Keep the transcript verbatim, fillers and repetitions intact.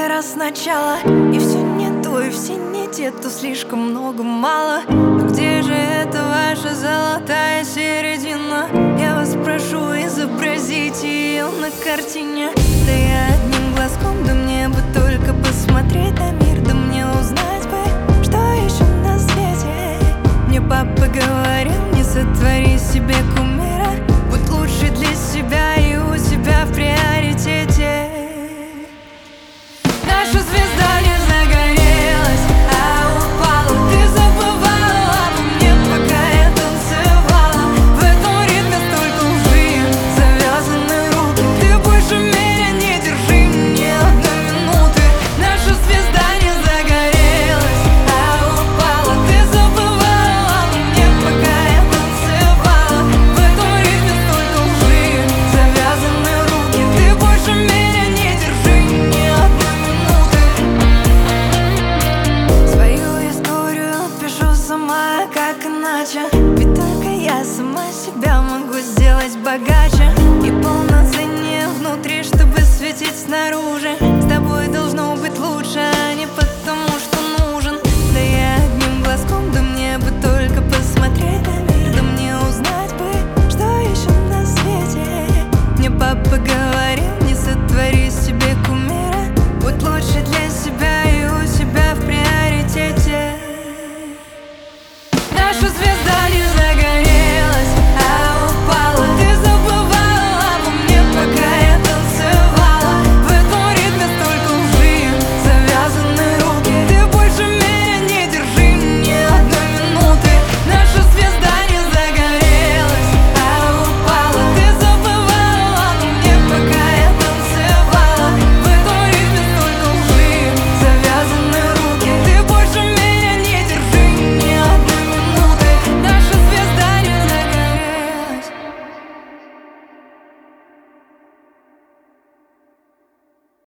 первый раз сначала. И все не то, и все не те, то слишком много, мало. Но где же эта ваша золотая середина? Я вас прошу, изобразите ее на картине. Да я одним глазком, да мне бы только посмотреть на мир, да мне узнать бы, что еще на свете. Мне папа говорил, не сотвори себе кумира, будь лучше для себя и у себя в приоритете. Наша звезда не загорелась, а упала. Ты забывала обо мне, пока я танцевала. В этом ритме столько лжи, завязаны руки. Ты больше меня не держи ни одной минуты. Наша звезда не загорелась, а упала. Ты забывала обо мне, пока я танцевала. В этом ритме столько лжи, завязаны руки. Ты больше меня не держи ни одной минуты. Свою историю пишу сама, как иначе. Ведь только я сама себя могу сделать богаче.